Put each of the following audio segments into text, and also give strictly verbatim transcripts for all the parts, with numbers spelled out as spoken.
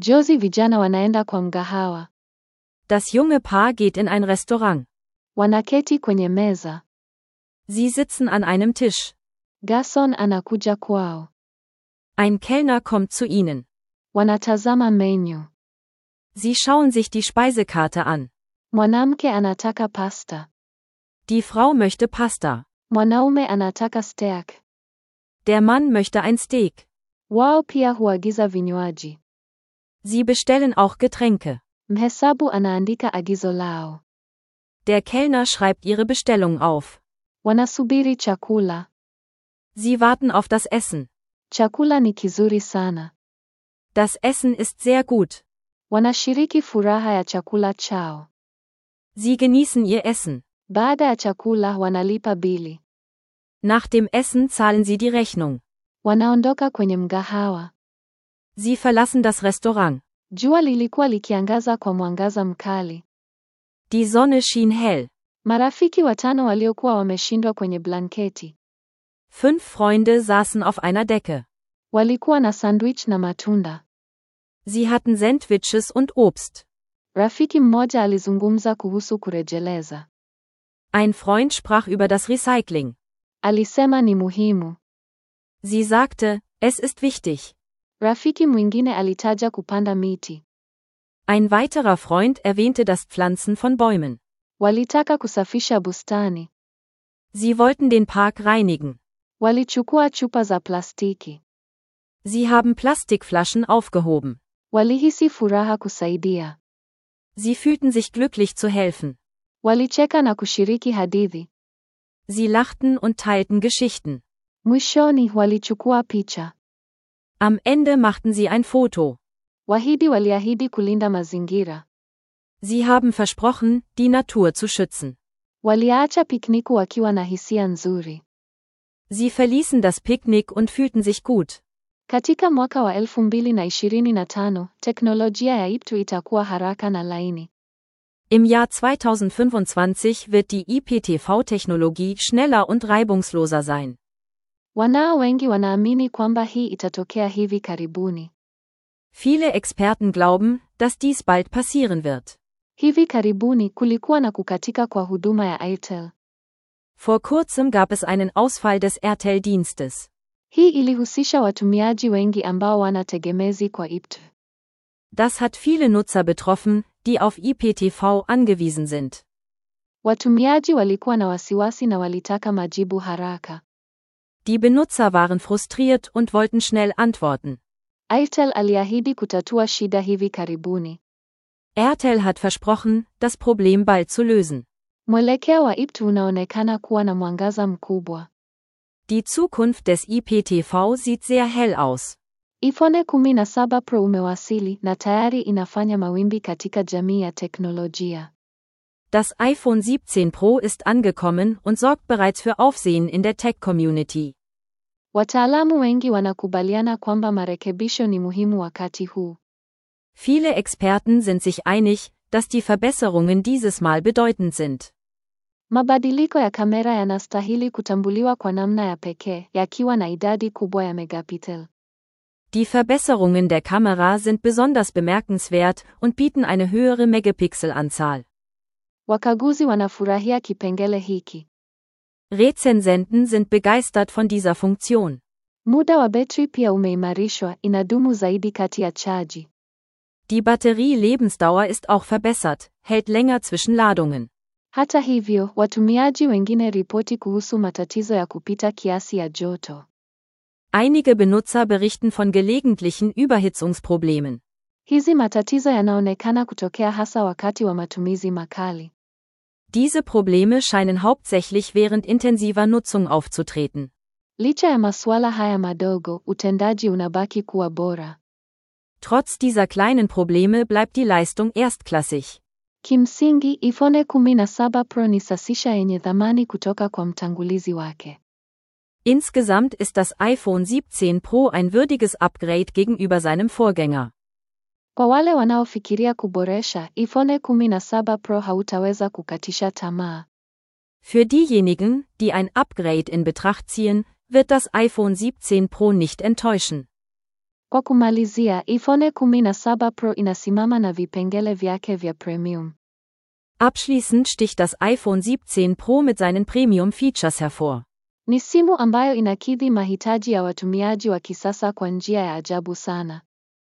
Jozi vijana wanaenda kwa mgahawa. Das junge Paar geht in ein Restaurant. Wanaketi kwenye meza. Sie sitzen an einem Tisch. Garson anakuja kwao. Ein Kellner kommt zu ihnen. Wanatazama menu. Sie schauen sich die Speisekarte an. Mwanamke anataka pasta. Die Frau möchte Pasta. Mwanaume anataka steak. Der Mann möchte ein Steak. Wao pia huagiza vinywaji. Sie bestellen auch Getränke. Mhesabu anaandika agizo lao. Der Kellner schreibt ihre Bestellung auf. Wanasubiri chakula. Sie warten auf das Essen. Chakula ni kizuri sana. Das Essen ist sehr gut. Wanashiriki furaha ya chakula chao. Sie genießen ihr Essen. Baada ya chakula wanalipa bili. Nach dem Essen zahlen sie die Rechnung. Wanaondoka kwenye mgahawa. Sie verlassen das Restaurant. Jua lilikuwa likiangaza kwa mwangaza mkali. Die Sonne schien hell. Marafiki watano waliokuwa wameshindwa kwenye blanketi. Fünf Freunde saßen auf einer Decke. Walikuwa na sandwich na matunda. Sie hatten Sandwiches und Obst. Rafiki mmoja alizungumza kuhusu kurejeleza. Ein Freund sprach über das Recycling. Alisema ni muhimu. Sie sagte, es ist wichtig. Rafiki mwingine alitaja kupanda miti. Ein weiterer Freund erwähnte das Pflanzen von Bäumen. Walitaka kusafisha bustani. Sie wollten den Park reinigen. Walichukua chupa za plastiki. Sie haben Plastikflaschen aufgehoben. Walihisi furaha kusaidia. Sie fühlten sich glücklich zu helfen. Walicheka na kushiriki hadithi. Sie lachten und teilten Geschichten. Mwishoni walichukua picha. Am Ende machten sie ein Foto. Wahidi waliahidi kulinda mazingira. Sie haben versprochen, die Natur zu schützen. Waliacha pikniku wakiwa na hisia nzuri. Sie verließen das Picknick und fühlten sich gut. Katika mwaka wa elfu mbili na ishirini na tano, teknolojia ya I P T U itakuwa haraka na laini. Im Jahr zweitausendfünfundzwanzig wird die I P T V-Technologie schneller und reibungsloser sein. Wanao wengi wanaamini kwamba hii itatokea hivi karibuni. Viele Experten glauben, dass dies bald passieren wird. Hivi karibuni kulikuwa na kukatika kwa huduma ya Airtel. Vor kurzem gab es einen Ausfall des Airtel-Dienstes. Hii ilihusisha watumiaji wengi ambao wana tegemezi kwa I P T U. Das hat viele Nutzer betroffen, die auf I P T V angewiesen sind. Watumiaji walikuwa na wasiwasi na walitaka majibu haraka. Die Benutzer waren frustriert und wollten schnell antworten. Airtel aliahidi kutatua shida hivi karibuni. Airtel hat versprochen, das Problem bald zu lösen. Mwelekeo wa I P T U unaonekana kuwa na mwangaza mkubwa. Die Zukunft des I P T V sieht sehr hell aus. iPhone kumi na saba Pro umewasili na tayari inafanya mawimbi katika jamii ya teknolojia. Das iPhone siebzehn Pro ist angekommen und sorgt bereits für Aufsehen in der Tech-Community. Wataalamu wengi wanakubaliana kwamba marekebisho ni muhimu wakati huu. Viele Experten sind sich einig, dass die Verbesserungen dieses Mal bedeutend sind. Mabadiliko ya kamera yanastahili kutambuliwa kwa namna ya pekee, yakiwa na idadi kubwa ya megapixel. Die Verbesserungen der Kamera sind besonders bemerkenswert und bieten eine höhere Megapixelanzahl. Wakaguzi wanafurahia kipengele hiki. Rezensenten sind begeistert von dieser Funktion. Muda wa betri pia umeimarishwa, inadumu zaidi kati ya chaji. Die Batterie-Lebensdauer ist auch verbessert, hält länger zwischen Ladungen. Hata hivyo, watumiaji wengine ripoti kuhusu matatizo ya kupita kiasi ya joto. Einige Benutzer berichten von gelegentlichen Überhitzungsproblemen. Hizi matatizo yanaonekana kutokea hasa wakati wa matumizi makali. Diese Probleme scheinen hauptsächlich während intensiver Nutzung aufzutreten. Licha ya masuala haya madogo, utendaji unabaki kuwa bora. Trotz dieser kleinen Probleme bleibt die Leistung erstklassig. Kimsingi, iPhone kumi na saba Pro ni sasisha yenye thamani kutoka kwa mtangulizi wake. Insgesamt ist das iPhone siebzehn Pro ein würdiges Upgrade gegenüber seinem Vorgänger. Kwa wale wanaofikiria kuboresha, iPhone kumi na saba Pro hautaweza kukatisha tamaa. Für diejenigen, die ein Upgrade in Betracht ziehen, wird das iPhone siebzehn Pro nicht enttäuschen. Kwa kumalizia, iPhone kumi na saba Pro inasimama na vipengele vyake vya premium. Abschließend sticht das iPhone siebzehn Pro mit seinen Premium-Features hervor. Ni simu ambayo inakidhi mahitaji ya watumiaji wa kisasa kwa njia ya ajabu sana.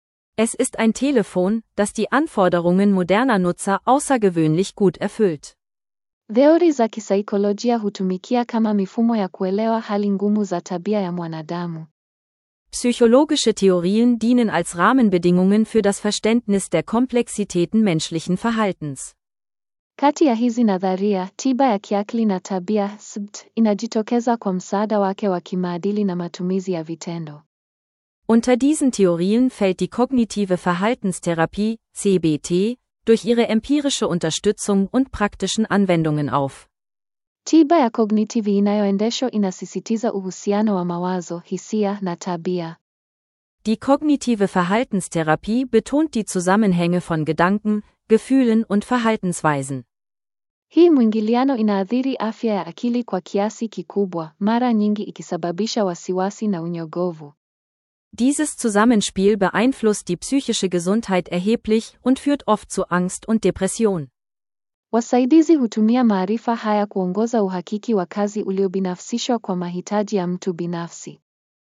Es ist ein Telefon, das die Anforderungen moderner Nutzer außergewöhnlich gut erfüllt. Theory za kisaikolojia hutumikia kama mifumo ya kuelewa hali ngumu za tabia ya mwanadamu. Psychologische Theorien dienen als Rahmenbedingungen für das Verständnis der Komplexitäten menschlichen Verhaltens. Kati ya hizi nadharia, tiba ya kiakili na tabia S B T inajitokeza kwa msaada wake wa kimaadili na matumizi ya vitendo. Unter diesen Theorien fällt die kognitive Verhaltenstherapie, C B T, durch ihre empirische Unterstützung und praktischen Anwendungen auf. Tiba ya kognitivi inayoendeshwa inasisitiza uhusiano wa mawazo, hisia na tabia. Die kognitive Verhaltenstherapie betont die Zusammenhänge von Gedanken, Gefühlen und Verhaltensweisen. Hii mwingiliano inaathiri afya ya akili kwa kiasi kikubwa, mara nyingi ikisababisha wasiwasi na unyogovu. Dieses Zusammenspiel beeinflusst die psychische Gesundheit erheblich und führt oft zu Angst und Depression. Wasaidizi hutumia maarifa haya kuongoza uhakiki wa kazi uliobinafsishwa kwa mahitaji ya mtu binafsi.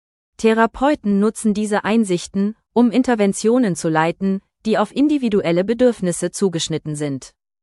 Therapeuten nutzen diese Einsichten, um Interventionen zu leiten, die auf individuelle Bedürfnisse zugeschnitten sind.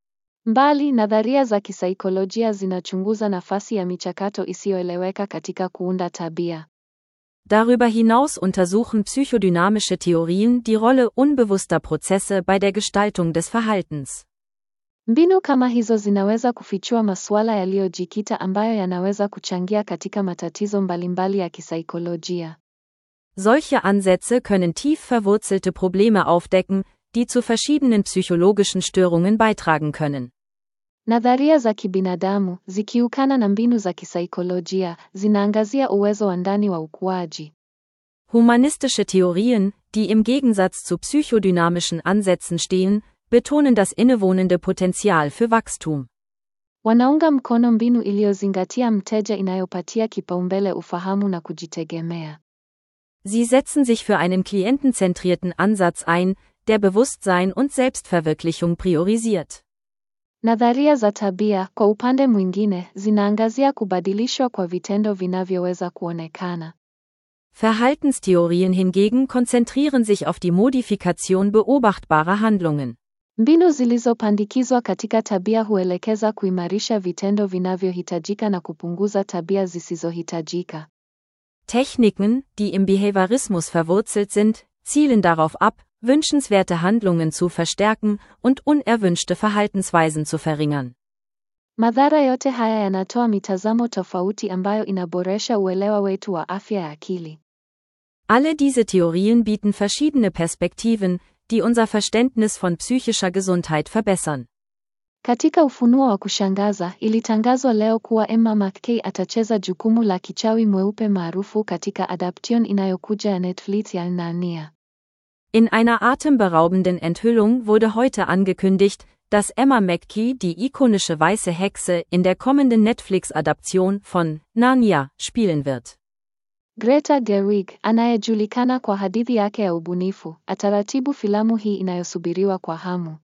Mbali, nadharia za kisaikolojia zinachunguza nafasi ya michakato isiyoeleweka katika kuunda tabia. Darüber hinaus untersuchen psychodynamische Theorien die Rolle unbewusster Prozesse bei der Gestaltung des Verhaltens. Mbinu kama hizo zinaweza kufichua masuala yaliyojikita ambayo yanaweza kuchangia katika matatizo mbalimbali ya kisaikolojia. Solche Ansätze können tief verwurzelte Probleme aufdecken, die zu verschiedenen psychologischen Störungen beitragen können. Nadharia za kibinadamu, zikiukana na mbinu za kisaikolojia, zinaangazia uwezo wa ndani wa ukuaji. Humanistische Theorien, die im Gegensatz zu psychodynamischen Ansätzen stehen, betonen das innewohnende Potenzial für Wachstum. Wanaunga mkono mbinu iliyozingatia mteja inayopatia kipaumbele ufahamu na kujitegemea. Sie setzen sich für einen klientenzentrierten Ansatz ein, der Bewusstsein und Selbstverwirklichung priorisiert. Nadharia za tabia, kwa upande mwingine, zinaangazia kubadilishwa kwa vitendo vinavyoweza kuonekana. Verhaltenstheorien hingegen konzentrieren sich auf die Modifikation beobachtbarer Handlungen. Mbinu zilizopandikizwa katika tabia huelekeza kuimarisha vitendo vinavyohitajika na kupunguza tabia zisizohitajika. Techniken, die im Behaviorismus verwurzelt sind, zielen darauf ab, wünschenswerte Handlungen zu verstärken und unerwünschte Verhaltensweisen zu verringern. Madhara yote haya yanatoa mitazamo tofauti ambayo inaboresha uelewa wetu wa afya ya akili. Alle diese Theorien bieten verschiedene Perspektiven, die unser Verständnis von psychischer Gesundheit verbessern. Katika ufunuo wa kushangaza, ilitangazwa leo kuwa Emma McKay atacheza jukumu la kichawi mweupe maarufu katika adaptation inayokuja ya Netflix ya Narnia. In einer atemberaubenden Enthüllung wurde heute angekündigt, dass Emma McKay die ikonische weiße Hexe in der kommenden Netflix-Adaption von Narnia spielen wird. Greta Gerwig, anayejulikana kwa hadithi yake ya ubunifu, ataratibu filamu hii inayosubiriwa kwa hamu.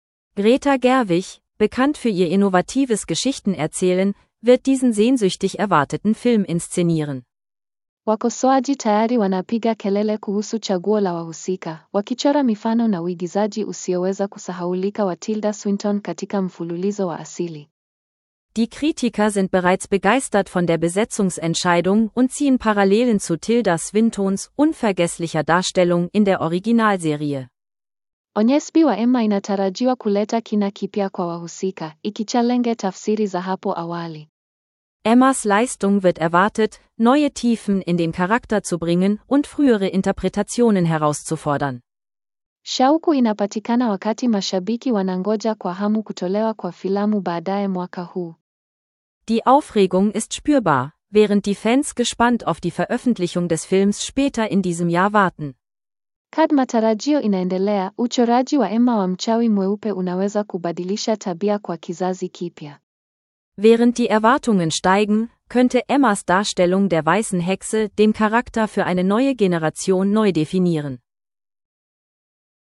Greta Gerwig, bekannt für ihr innovatives Geschichtenerzählen, wird diesen sehnsüchtig erwarteten Film inszenieren. Wakosoaji tayari wanapiga kelele kuhusu chaguo la wahusika, wakichora mifano na uigizaji usioweza kusahaulika wa Tilda Swinton katika mfululizo wa asili. Die Kritiker sind bereits begeistert von der Besetzungsentscheidung und ziehen Parallelen zu Tilda Swintons unvergesslicher Darstellung in der Originalserie. Onyesbi wa Emma inatarajiwa kuleta kina kipya kwa wahusika, ikichalenge tafsiri za hapo awali. Emmas Leistung wird erwartet, neue Tiefen in den Charakter zu bringen und frühere Interpretationen herauszufordern. Shauku inapatikana wakati mashabiki wanangoja kwa hamu kutolewa kwa filamu baadaye mwaka huu. Die Aufregung ist spürbar, während die Fans gespannt auf die Veröffentlichung des Films später in diesem Jahr warten. Kad matarajio inaendelea, uchoraji wa Emma wa mchawi mweupe unaweza kubadilisha tabia kwa kizazi kipya. Während die Erwartungen steigen, könnte Emmas Darstellung der weißen Hexe den Charakter für eine neue Generation neu definieren.